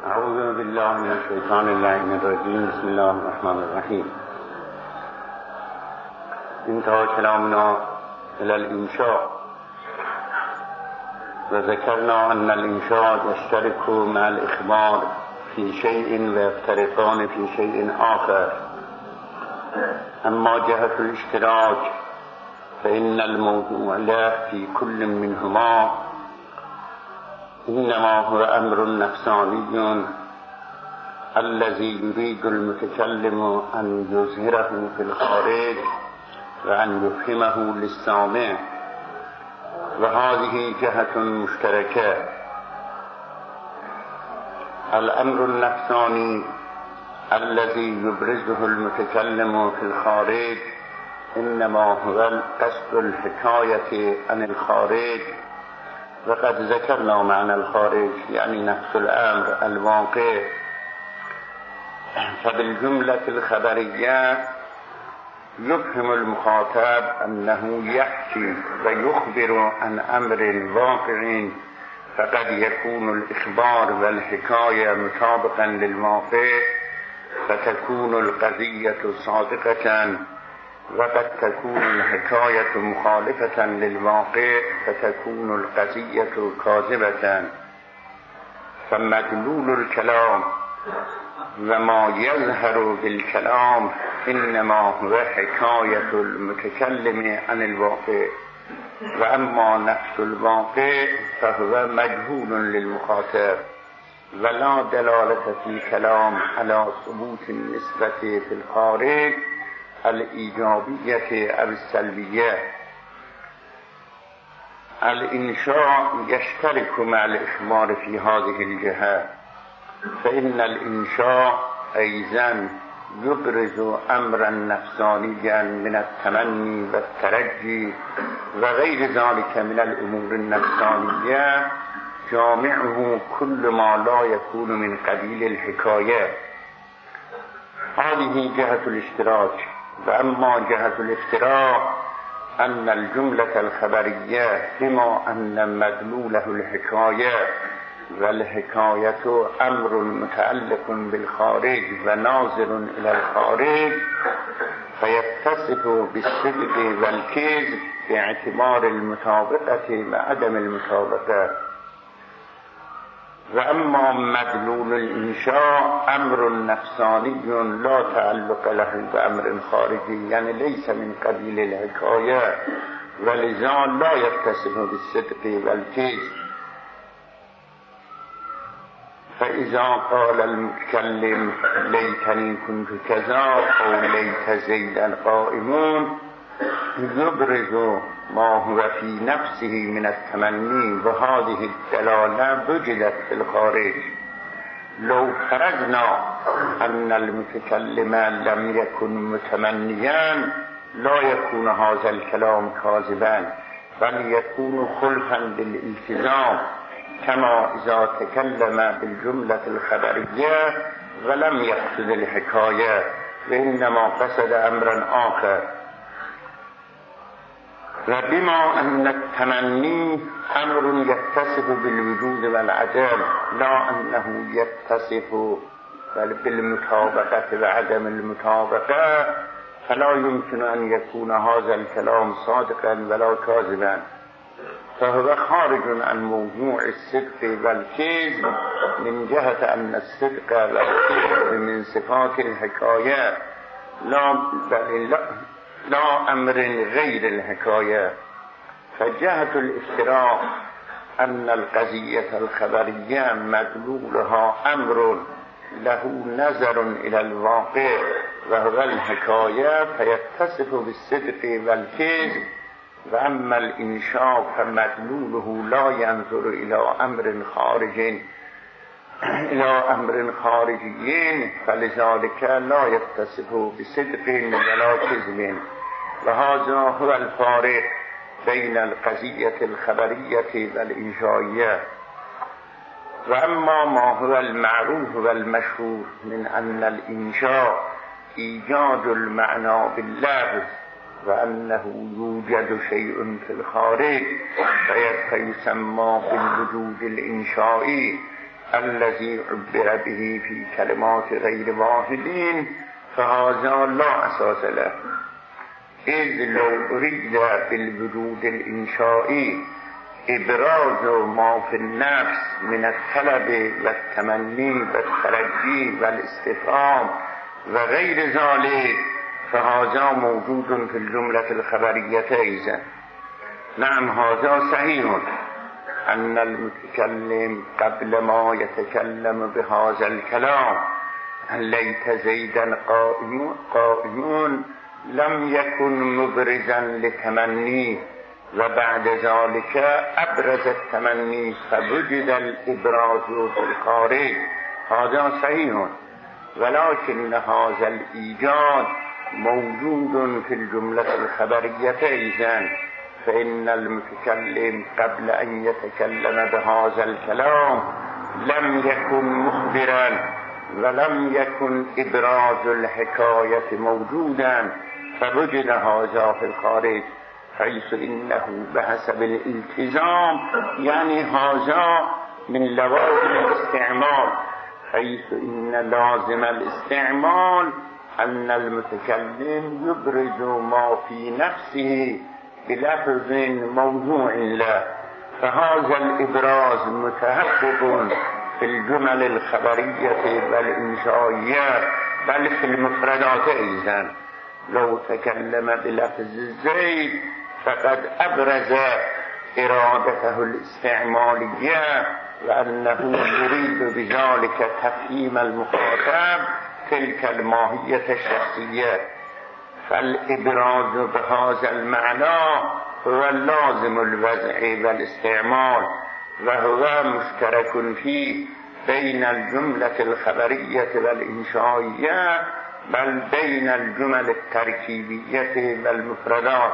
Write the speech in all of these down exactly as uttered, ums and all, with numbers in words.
اعوذ بالله من الشیطان اللعین الرجیم. بسم الله الرحمن الرحیم. انتهى كلامنا إلى الإنشاء، وذكرنا أن الإنشاء يشترك مع الإخبار في شيء ويفترقان في شيء آخر. أما جهة الاشتراك فإن الموضوع له في كل منهما إنما هو أمر نفساني الذي يريد المتكلم أن يظهره في الخارج وأن يفهمه للسامع، وهذه جهة مشتركة. الأمر النفساني الذي يبرزه المتكلم في الخارج إنما هو قصد الحكاية عن الخارج، وقد ذكرنا معنى الخارج يعني نفس الأمر الواقع. فبالجملة الخبرية يفهم المخاطب أنه يحكي ويخبر عن أمر واقع، فقد يكون الإخبار والحكاية مطابقا للواقع فتكون القضية صادقة، وقد تكون الحكاية مخالفة للواقع فتكون القضية كاذبة. فمدلول الكلام وما يظهر بالكلام إنما هو حكاية المتكلم عن الواقع، وأما نفس الواقع فهو مجهول للمخاطب، ولا دلالة في الكلام على ثبوت النسبة في الخارج الإيجابية أو السلبية. الإنشاء يشترك مع الإخبار في هذه الجهة، فإن الإنشاء أيضا يبرز أمرا نفسانيا من التمني والترجي وغير ذلك من الأمور النفسانية، جامعه كل ما لا يكون من قبيل الحكاية. هذه جهة الاشتراك. وأما جهة الافتراق أن الجملة الخبرية بما أن مدلوله الحكاية، والحكاية أمر متعلق بالخارج وناظر إلى الخارج، فيتصف بالصدق والكذب باعتبار المطابقة وعدم المطابقة. وأما مدلول الإنشاء أمر نفساني لا تعلق له بأمر خارجي، يعني ليس من قبيل الحكاية، ولذا لا يتصف بالصدق والكذب. فإذا قال المتكلم ليتني كنت كذا أو ليت زيدا قائمون يبرز ما هو في نفسه من التمني، وهذه الدلالة وجدت في الخارج. لو فرضنا أن المتكلم لم يكن متمنيا لا يكون هذا الكلام كاذبا، بل يكون خلفا للالتزام، كما إذا تكلم بالجملة الخبرية ولم يقصد الحكاية وإنما قصد أمرا آخر. وبما أن التمني أمر يتصف بالوجود والعدم لا أنه يتصف بالمطابقة وعدم المطابقة، فلا يمكن أن يكون هذا الكلام صادقا ولا كاذبا، فهو خارج عن موضوع الصدق والكذب من جهة أن الصدق والكذب من صفات الحكاية لا, لا, لا أمر غير الحكاية. فجهة الافتراء أن القضية الخبرية مدلولها أمر له نظر إلى الواقع وهو الحكاية فيتصف بالصدق والكذب، وأما الإنشاء فمدلوله لا ينظر إلى أمر خارج إلى أمر خارجي، فلذلك لا يتصف بصدق ولا كذب. وهذا هو الفارق بين القضية الخبرية والإنشائية. وأما ما هو المعروف والمشهور من أن الإنشاء إيجاد المعنى باللفظ، وأنه يوجد شيء في الخارج فيسمى بالوجود الإنشائي الذي عبر به في كلمات غير واحدين فهذا لا اساس له، اذ لو اريد بالوجود الانشائي ابراز ما في النفس من الطلب والتمني والترجي والاستفهام وغير ذلك فهذا موجود في الجملة الخبرية أيضا. نعم هذا صحيح أن المتكلم قبل ما يتكلم بهذا الكلام ليت زيدا قائم قائم لم يكن مبرزا لتمني، وبعد ذلك أبرز التمني فوجد الإبراز في الخارج. هذا صحيح، ولكن هذا الإيجاد موجود في الجملة الخبرية أيضا، فإن المتكلم قبل أن يتكلم بهذا الكلام لم يكن مخبرا ولم يكن إبراز الحكاية موجودا، فوجد هذا في الخارج، حيث إنه بحسب الالتزام يعني هذا من لوازم الاستعمال، حيث إن لازم الاستعمال أن المتكلم يبرز ما في نفسه بلفظ موضوع له، فهذا الإبراز متحقق في الجمل الخبرية والإنشائية بل في المفردات أيضا. لو تكلم بلفظ زيد فقد أبرز إرادته الاستعمالية وأنه يريد بذلك تفهيم المخاطب تلك الماهية الشخصية، فالإبراز بهذا المعنى هو لازم الوضع والاستعمال، وهو مشترك فيه بين الجملة الخبرية والإنشائية بل بين الجمل التركيبية والمفردات.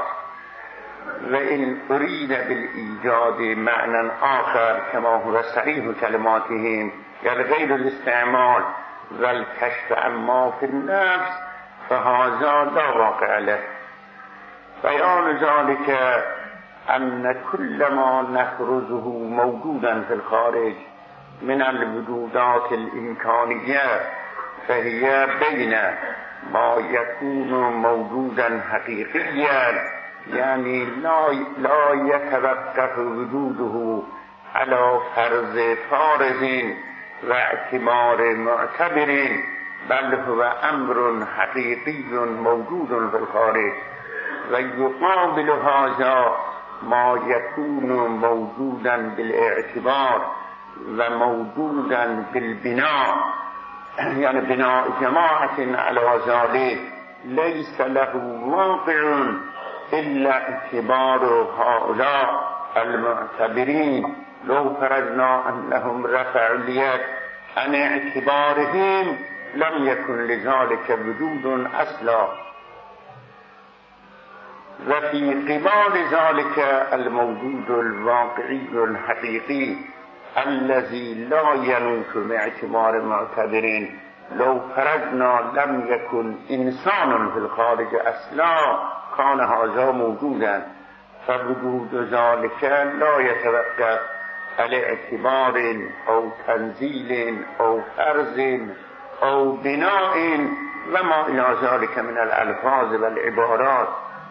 وإن أريد بالإيجاد معنى آخر كما هو صريح كلماتهم يعني غير الاستعمال والكشف عما في النفس فهذا لا واقع له. بيان ذلك أن كل ما نفرزه موجودا في الخارج من الوجودات الإمكانية فهي بين ما يكون موجودا حقيقيا يعني لا, لا يتوقف وجوده على فرض فارض واعتبار معتبر، بل هو أمر حقيقي موجود في الخارج، ويقابل هذا ما يكون موجودا بالاعتبار وموجودا بالبناء يعني بناء جماعة على ذلك ليس له واقع إلا اعتبار هؤلاء المعتبرين. لو فرضنا أنهم رفعوا اليد عن اعتبارهم لم يكن لذلك وجود أصلا. وفي قبال ذلك الموجود الواقعي الحقيقي الذي لا ينوط باعتبار معتبرين، لو فرضنا لم يكن إنسان في الخارج أصلا كان هذا موجودا، فوجود ذلك لا يتوقف على اعتبار أو تنزيل أو فرض أو بناء وما إلى ذلك من الألفاظ والعبارات.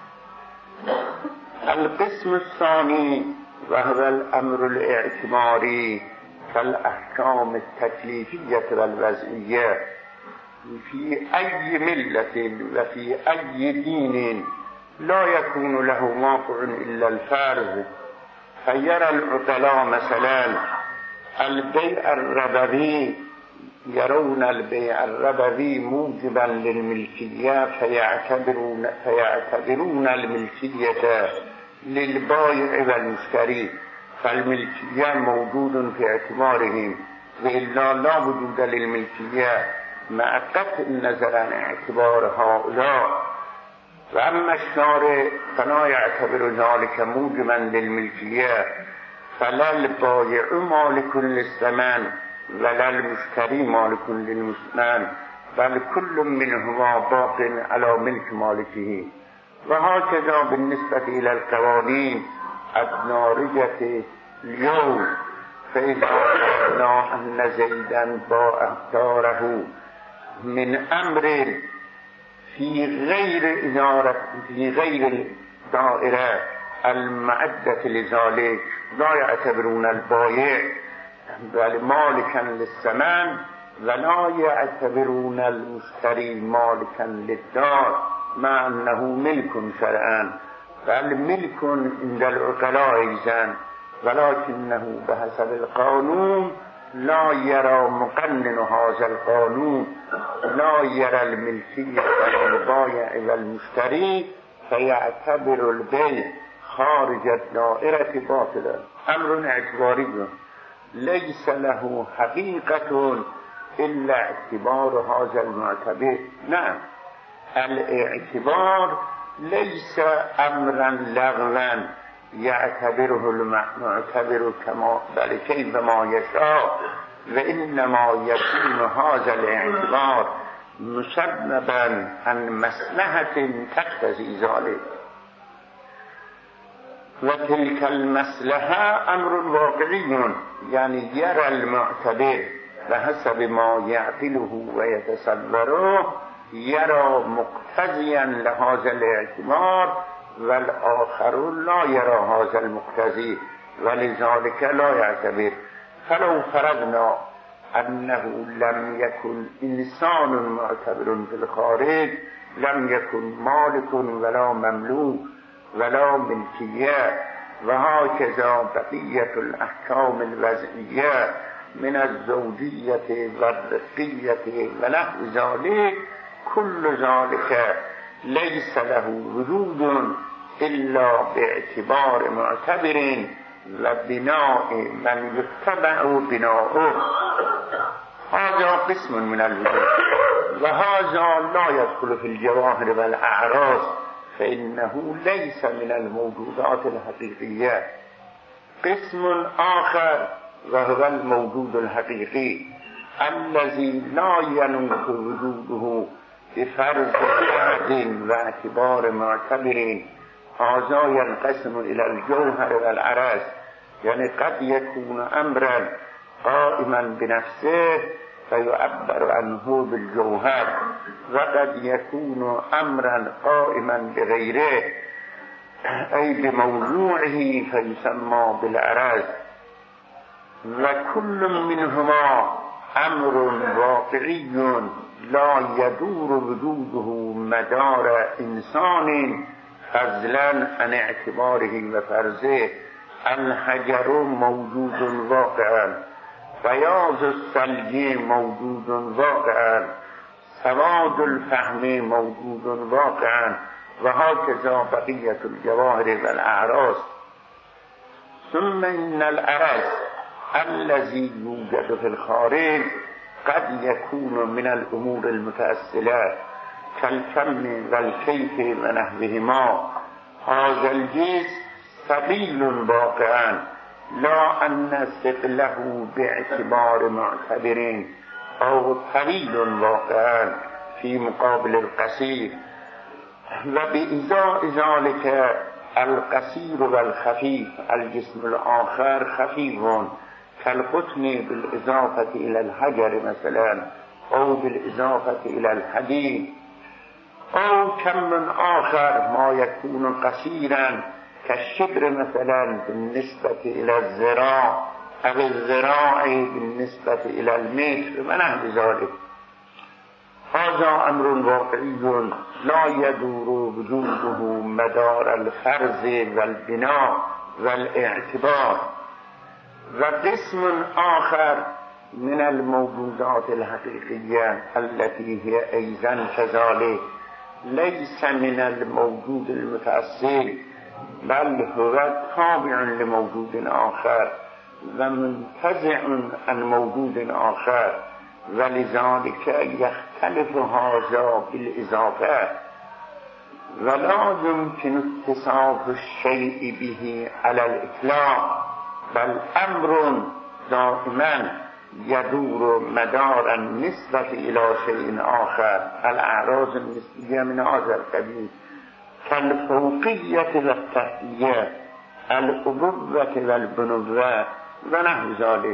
القسم الثاني وهو الأمر الاعتباري كالأحكام التكليفية والوضعية في أي ملة وفي أي دين لا يكون له واقع إلا الفرض. فيرى العقلاء مثلا البيع الربوي، يرون البيع الربوي موجبا للملكية فيعتبرون, فيعتبرون الملكية للبائع والمشتري، فالملكية موجود في اعتبارهم، وإلا لا وجود للملكية مع قطع النظر عن اعتبار هؤلاء. وأما الشارع فلا يعتبر ذلك موجبا للملكية، فلا البائع مالك للثمن ولا المشتري مالك للمثمن، بل كل منهما باق على ملك مالكه. وهكذا بالنسبة إلى القوانين النارجة اليوم، فإذا أخبرنا أن زيدا باع داره من أمر في غير إدارة في غير الدائرة المعدة لذلك لا يعتبرون البائع بل مالكا للثمن ولا يعتبرون المشتري مالكا للدار مع أنه ملك شرعا، بل ملك عند العقلاء أيضا، ولكنه بحسب القانون لا يرى مقنن هذا القانون لا يرى الملكية للبائع والمشتري فيعتبر البيع خارج الدائرة باطلا. أمر اعتباري ليس له حقيقة إلا اعتبار هذا المعتبر. نعم، الاعتبار ليس أمرا لغوا يعتبره المعتبر كما بل كيف ما يشاء، وإنما يكون هذا الاعتبار مسببا عن مصلحة تقتضي ذلك، وتلك المصلحة أمر واقعي، يعني يرى المعتبر بحسب ما يعقله ويتصوره يرى مقتضيا لهذا الاعتبار، والآخر لا يرى هذا المقتضي ولذلك لا يعتبر. فلو فرضنا أنه لم يكن إنسان معتبر في الخارج لم يكن مالك ولا مملوك ولا ملكية، وهكذا بقية الأحكام الوضعية من الزوجية والرقية ونحو ذلك، كل ذلك ليس له وجود إلا باعتبار معتبر وبناء من يتبع بناؤه. هذا قسم من الوجود، وهذا لا يدخل في الجواهر والأعراض فإنه ليس من الموجودات الحقيقية. قسم آخر وهو الموجود الحقيقي الذي لا ينوك وجوده بفرض عهد واعتبار معتبر. هذا ينقسم إلى الجوهر والعرض، يعني قد يكون أمرا قائما بنفسه فيعبر عنه بالجوهر، وقد يكون أمرا قائما بغيره أي بموضوعه فيسمى بالعرض، وكل منهما أمر واقعي لا يدور وجوده مدار إنسان فضلا عن اعتباره وفرضه. الحجر موجود واقعا، بياض الثلج موجود واقعا، سواد الفهم موجود واقعا، وهكذا بقية الجواهر والأعراض. ثم إن العرض الذي يوجد في الخارج قد يكون من الأمور المتأصلة كالفم والكيف ونحوهما. هذا الجنس ثقيل واقعا لا أن ثقله باعتبار معتبر، أو طويل واقعا في مقابل القصير، وبإزاء ذلك القصير والخفيف الجسم الآخر خفيف كالقطن بالإضافة إلى الحجر مثلا، أو بالإضافة إلى الحديد، أو كم آخر ما يكون قصيرا كالشبر مثلا بالنسبة إلى الذراع، أو الذراع بالنسبة إلى المتر ونحو ذلك. هذا أمر واقعي لا يدور وجوده مدار الفرض والبناء والاعتبار. وقسم آخر من الموجودات الحقيقية التي هي أيضا كذلك ليس من الموجود المتأصل، بل هو تابع لموجود آخر ومنتزع عن موجود آخر، ولذلك يختلف هذا بالإضافة، ولا يمكن اتصاف الشيء به على الإطلاق، بل أمر دائما يدور مدار النسبة إلى شيء آخر. الأعراض النسبية من هذا القبيل كالفوقية والتحتية، الأبوة والبنوة، و نحو ذلك.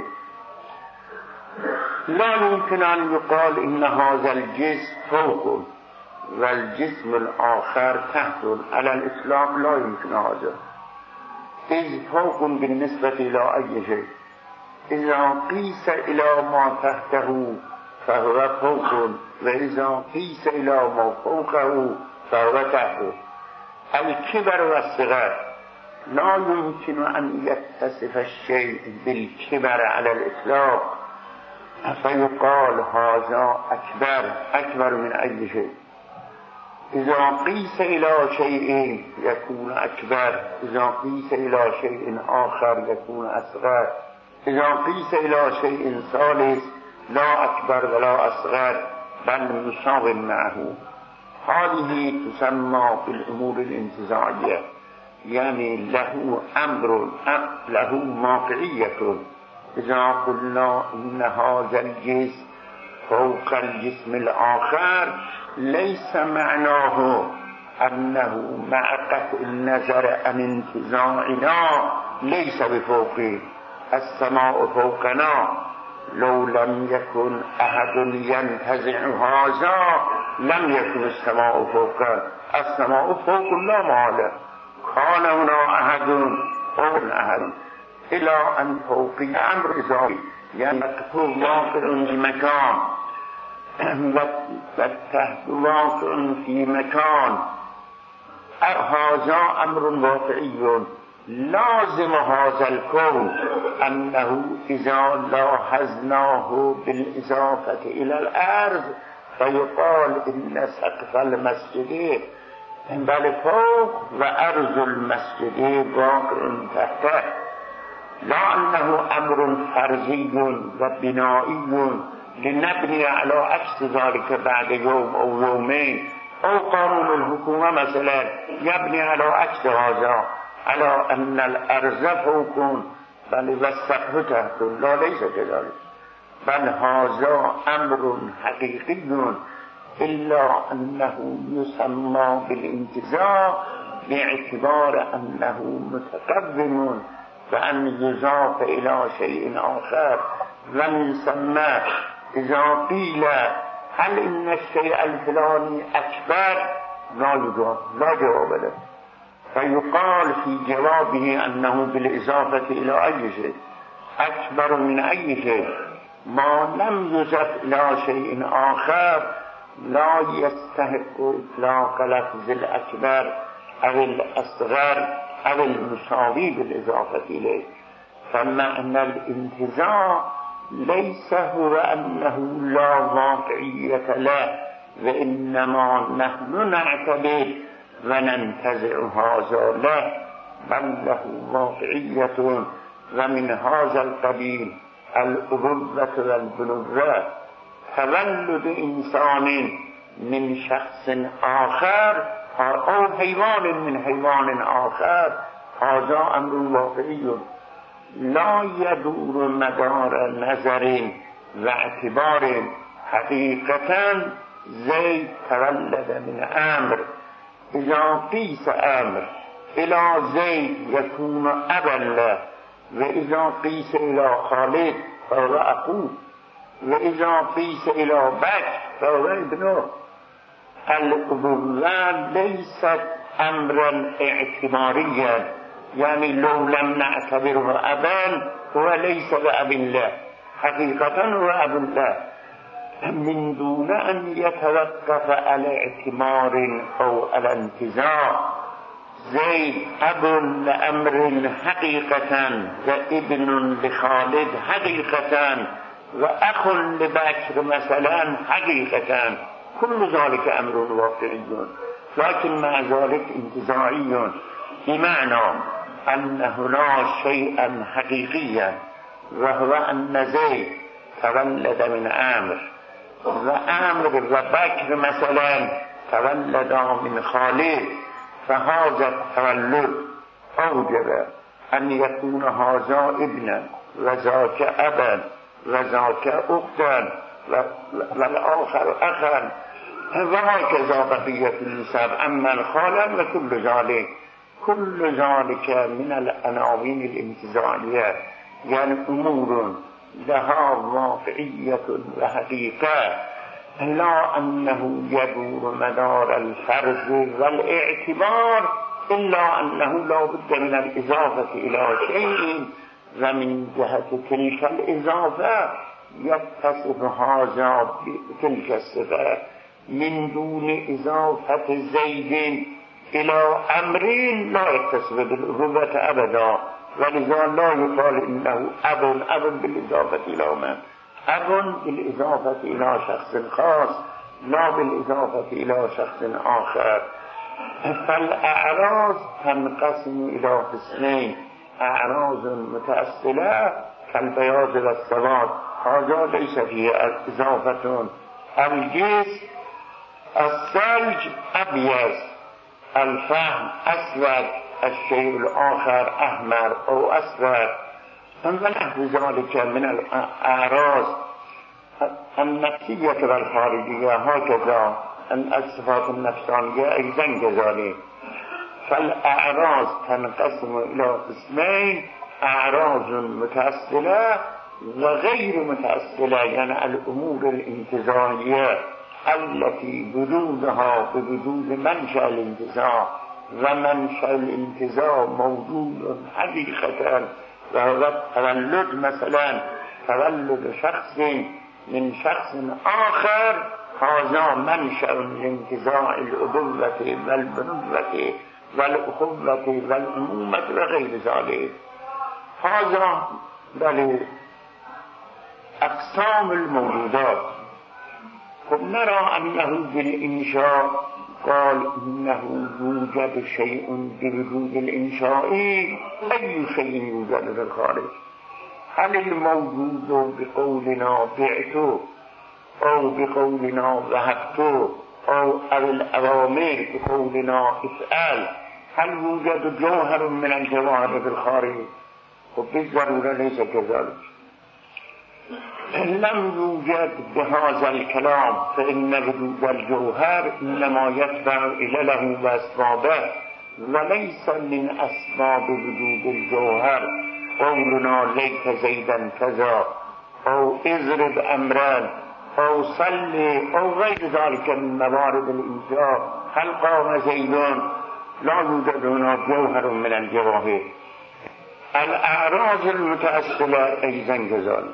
لا يمكن أن يقال إن هذا الجسم فوق والجسم الآخر تحت على الإطلاق، لا يمكن هذا، إذ فوق بالنسبة إلى أي شيء، إذا قيس إلى ما تحته فهو فوق، وإذا قيس إلى ما فوقه فهو تحته. الكبر والصغر لا يمكن أن يتصف الشيء بالكبر على الإطلاق فيقال هذا أكبر، أكبر من أي شيء. إذا قيس إلى شيء يكون أكبر، إذا قيس إلى شيء آخر يكون أصغر، إذا قيس إلى شيء ثالث لا أكبر ولا أصغر بل مساو معه. هذه تسمى في الأمور الانتزاعية، يعني له أمر له واقعية. إذا قلنا إن هذا الجسم فوق الجسم الآخر ليس معناه أنه مع قطع النظر عن انتزاعنا ليس بفوقه. السماء فوقنا، لو لم يكن أحد ينتزع هذا لم يكن السماء فوقه. السماء فوق لا محالة، كان هنا أحد فوق أحد إلى أن فوقي أمر إضافي، يعني واقع في مكان والتحت واقع في مكان. هذا أمر واقعي لازم هذا الكون أنه إذا لاحظناه بالإضافة إلى الأرض فيقال إن سقف المسجد بل فوق وأرض المسجد واقع تحته، لا أنه أمر فرضي وبنائي لنبني على عكس ذلك بعد يوم أو يومين، أو قانون الحكومة مثلا يبني على عكس هذا، على أن الأرض فوق بل والسقف تحت. لا، ليس كذلك، بل هذا أمر حقيقي إلا أنه يسمى بالانتزاع باعتبار أنه متقدم فأن يضاف إلى شيء آخر. ومن ثم إذا قيل هل إن الشيء الفلاني أكبر لا يجاب، لا جواب له، فيقال في جوابه أنه بالإضافة إلى أي شيء أكبر من أي شيء ما لم يضف إلى شيء آخر لا يستحق إطلاق لفظ الأكبر أو الأصغر أو المساوي بالإضافة إليه. فمعنى الانتزاع ليس هو أنه لا واقعية له، وإنما نحن نعتبر وننتزع هذا له، بل له واقعية. ومن هذا القبيل الأبوة والبنوة، تولد إنسان من شخص آخر أو حيوان من حيوان آخر هذا أمر واقعي لا يدور مدار نظر واعتبار. حقيقة زيد تولد من أمر، إذا قيس أمر إلى زيد يكون أبا له، وإذا قيس إلى خالد فهو أخوه، وإذا قيس إلى بكر فهو ابنه. الأبوة ليست أمرا اعتباريا، يعني لو لم نعتبره أبا هو ليس بأب الله، حقيقة هو أب الله، من دون أن يتوقف على اعتبار أو على انتزاع. زيد أب لأمر حقيقة، وابن لخالد حقيقة، وأخ لبكر مثلا حقيقة، كل ذلك أمر واقعي، لكن مع ذلك انتزاعي، بمعنى أن هناك شيئا حقيقيا وهو أن زيد تولد من عامر، وعامر وبكر مثلا تولدا من خالد، فهذا التولد أوجب أن يكون هذا ابنا وذاك أبا وذاك أختا والآخر أخا، وهكذا بقية النسب. أما الخالد وكل ذلك، كل ذلك من العناوين الانتزاعية، یعنی امور لها واقعیت و حقیقه لا انه یدور مدار الفرض والاعتبار الا انه لا بد من الاضافه الى شيء و من جهت تلك الاضافه يتصف هذا بتلك الصفه من دون اضافه زید الى امرین لا يتصف بالربوة ابدا ولذا لا يقال انه اب اب بالاضافه الى من اب بالاضافه الى شخص خاص لا بالاضافه الى شخص آخر. فالاعراض تنقسم الى قسمين اعراض متأصله كالبياض والسواد هذا ليس فيه اضافه. الجسم الثلج ابيض الفهم اسود الشيء الاخر احمر او اصفر ونحو ذلك من الاعراض النفسيه والخارجيه هكذا الصفات النفسانيه ايضا كذلك. فالاعراض تنقسم الى قسمين اعراض متأصله وغير متأصله يعني الامور الانتزاعيه التي وجودها بوجود منشأ الانتزاع و منشأ الانتزاع موجود حقیقتا و هو تولد مثلا تولد شخص من شخص آخر هذا منشأ الانتزاع الأبوة والبنوة والأخوة والأمومة وغير ذلك. هذا بل أقسام الموجودات. خب نرى أنه بالإنشاء قال إنه يوجد شيء بوجود الإنشاء أي شيء يوجد في الخارج. هل الموجود بقولنا بعت أو بقولنا ذهبت أو الأوامر بقولنا افعل هل يوجد جوهر من الجواهر في الخارج؟ خب بالضرورة ليس كذلك. لم يوجد بهذا الكلام فإن وجود الجوهر إنما يتبع إلى له وأسبابه وليس من أسباب وجود الجوهر قولنا ليت زيدا كذا أو اضرب أمرا أو صلي أو غير ذلك من موارد الإنشاء. هل قام زيد لا يوجد هنا جوهر من الجواهر. الأعراض المتأصلة أيضا كذلك.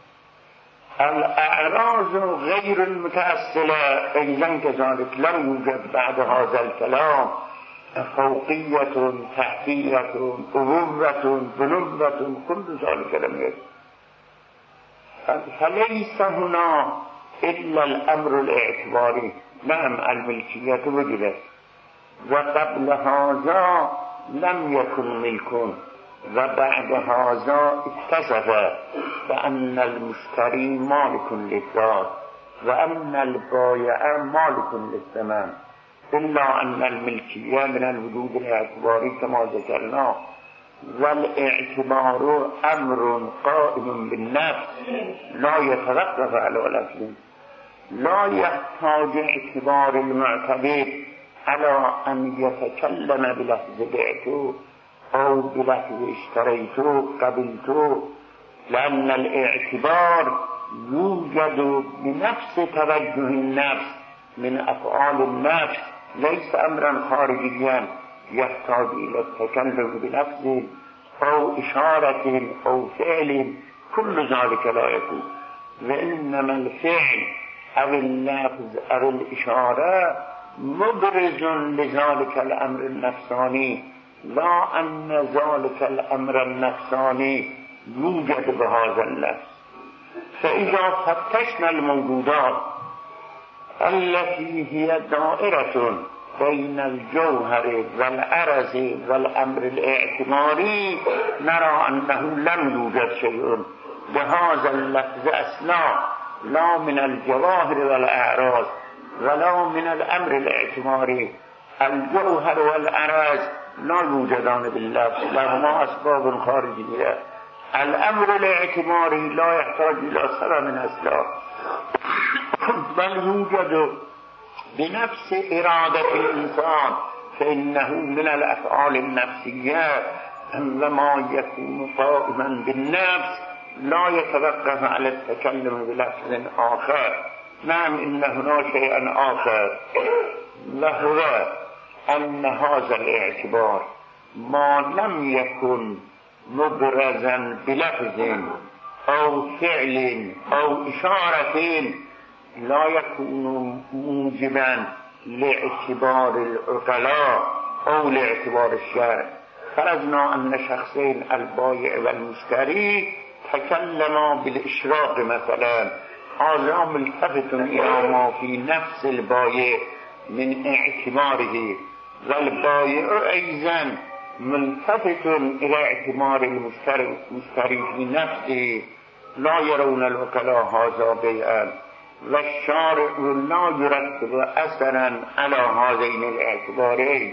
الأعراض غير المتأصلة أيضا كذلك لم يوجد بعد هذا الكلام فوقية تحتية أبوة بنوة كل ذلك لم يوجد. فليس هنا إلا الأمر الاعتباري. نعم الملكية وجدت وقبل هذا لم يكن ملك وبعد هذا اتصف بأن المشتري مالك للذات وأن البائع مالك للثمن إلا أن الملكية من الوجود الاعتباري كما ذكرنا. والاعتبار أمر قائم بالنفس لا يتوقف على الأصل. لا يحتاج اعتبار المعتبر على أن يتكلم بلفظ بعت أو بلفظ اشتريت قبلت لأن الاعتبار يوجد بنفس توجه النفس من أفعال النفس ليس أمرا خارجيا يحتاج إلى التكلم بلفظ أو إشارة أو فعل كل ذلك لا يكون. وإنما الفعل أو اللفظ أو الإشارة مبرز لذلك الأمر النفساني لا أن ذلك الأمر النفساني يوجد بهذا اللفظ. فإذا فتشنا الموجودات التي هي دائرة بين الجوهر والعرض والأمر الاعتباري نرى أنه لم يوجد شيء بهذا اللفظ أصلا لا من الجواهر والأعراض ولا من الأمر الاعتباري. الجوهر والعرض لا يوجدان باللفظ لهما أسباب خارجية. الأمر الاعتباري لا يحتاج إلى سبب من أصلا بل يوجد بنفس إرادة الإنسان فإنه من الأفعال النفسية و ما یکون قائما بالنفس لا يتوقف على التكلم بلفظ آخر. نعم إن هنا شيئا آخر وهو أن هذا الاعتبار ما لم يكن مبرزا بلفظ أو فعل أو إشارة لا يكون موجبا لاعتبار العقلاء أو لاعتبار الشرع. فرضنا أن شخصين البائع والمشتري تكلما بالإشراق مثلا، هذا ملتفت إلى ما في نفس البائع من اعتباره، والبائع أيضا ملتفت إلى اعتبار المشتري في نفسه. لا يرون الوكلاء هذا بيعا والشارع لا يرتب أثرا على هذين الاعتبارين.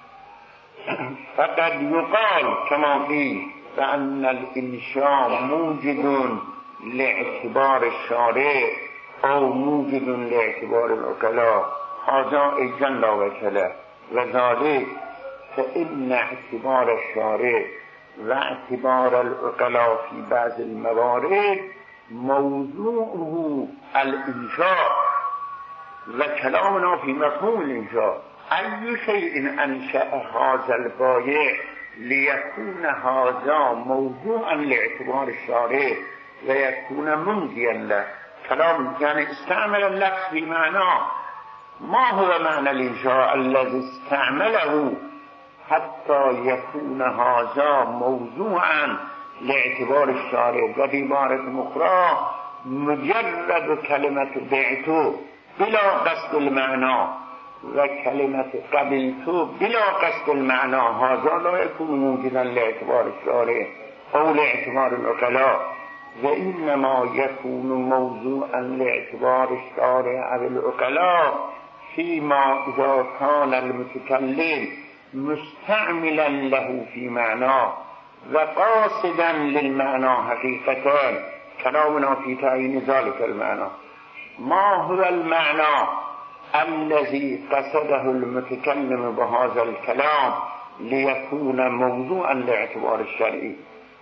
فقد يقال كما قيل بأن الإنشاء موجد لاعتبار الشارع أو موجد لاعتبار الوكلاء، هذا أيضا لا وكلاء، وذلك فإن اعتبار الشارع واعتبار العقلاء في بعض الموارد موضوعه الإنشاء، وكلامنا في مفهوم الإنشاء. أي شيء أنشأ هذا البائع ليكون هذا موضوعا لاعتبار الشارع ويكون منجيا له. كلام يعني استعمل اللفظ في معناه. ما هو معنى الإنشاء الذي استعمله حتى يكون هذا موضوعا لاعتبار الشارع؟ وبعبارة أخرى مجرد كلمة بعت بلا قصد المعنى وكلمة قبلت بلا قصد المعنى هذا لا يكون موجودا لاعتبار الشارع أو لاعتبار العقلاء، وإنما يكون موضوعا لاعتبار الشارع أو العقلاء فيما إذا كان المتكلم مستعملا له في معناه وقاصدا للمعنى حقيقة. كلامنا في تعيين ذلك المعنى. ما هو المعنى الذي قصده المتكلم بهذا الكلام ليكون موضوعا لاعتبار الشرعي؟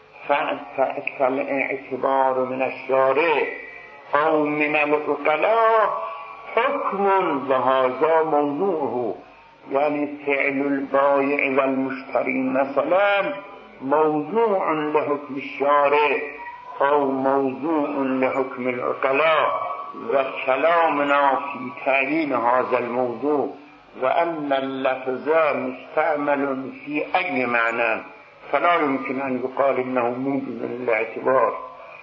فالاعتبار من الشارع أو من العقلاء حكم وهذا موضوعه، يعني فعل البائع والمشتري مثلا موضوع لحكم الشارع أو موضوع لحكم العقلاء، وكلامنا في تعيين هذا الموضوع وأن اللفظ مستعمل في أي معنى فلا يمكن أن يقال إنه موجب للاعتبار.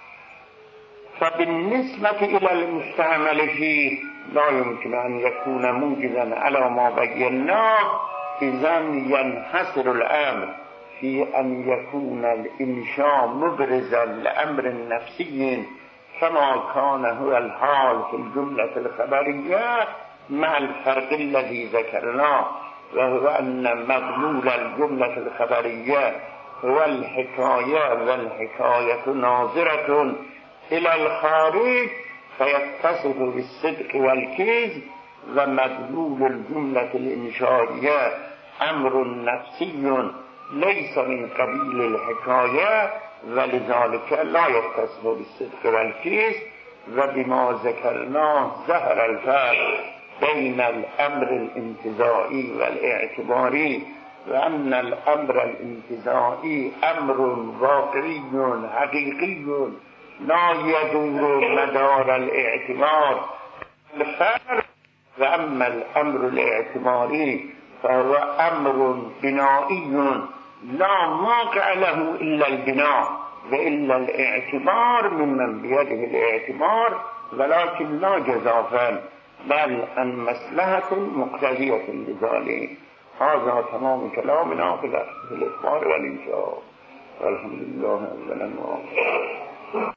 فبالنسبة إلى المستعمل فيه لا يمكن أن يكون موجبا على ما بيناه. إذن ينحصر الأمر في أن يكون الإنشاء مبرزا لأمر نفسي كما كان هو الحال في الجملة الخبرية، مع الفرق الذي ذكرناه، وهو أن مدلول الجملة الخبرية هو الحكاية، والحكاية ناظرة إلى الخارج فيتصف بالصدق والكذب، ومدلول الجملة الإنشائية أمر نفسي ليس من قبيل الحكاية، ولذلك لا يتصف بالصدق والكذب. وبما ذكرناه ظهر الفرق بين الأمر الانتزاعي والاعتباري، وأن الأمر الانتزاعي أمر واقعي حقيقي لا يدور مدار الاعتبار الفرق، وأما الأمر الاعتباري فهو أمر بنائي لا واقع له إلا البناء وإلا الاعتبار ممن بيده الاعتبار، ولكن لا جزافا بل عن مصلحة مقتضية لذلك. هذا تمام كلامنا في الإخبار والإنشاء، والحمد لله رب العالمين.